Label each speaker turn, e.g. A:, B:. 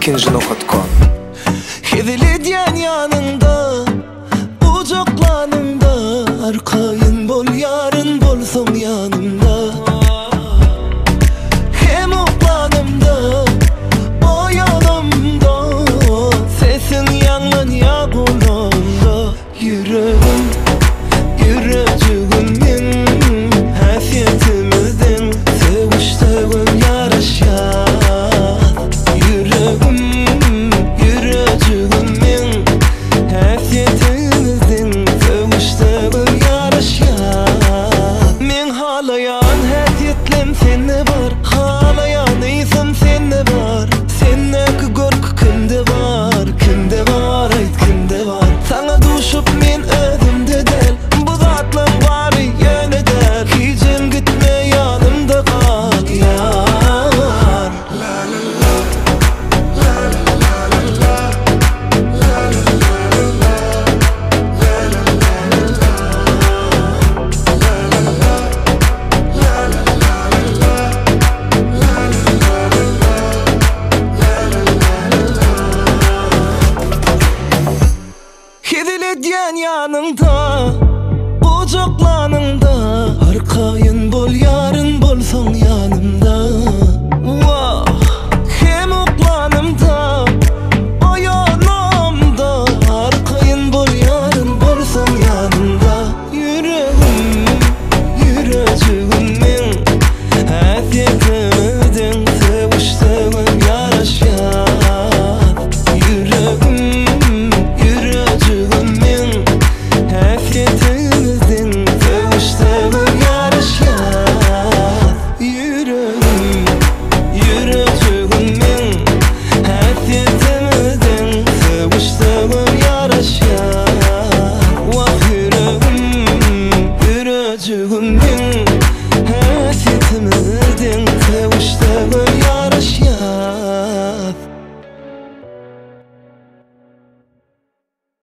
A: ikinci.com.
B: Hidili diyen yanında, bucaklanımda, arkayın bol yarın bolsun yanımda. Hem oklanımda, o yanımda, sesin yangın ya kulağımda. Yüreğim, yüreğimin, hafiyetimizden seviştiğim yarışa. Diyen yanında, bucaklanında, arkayın bol yarın bolsun yanımda. Hem oklanımda, o yanımda, arkayın bol yarın bolsun yanımda. Yüreğim, yüreğimin, hafiyetimizden seviştiğim yarışa. Yüreğimin, hafiyetimizden seviştiğim yarışa.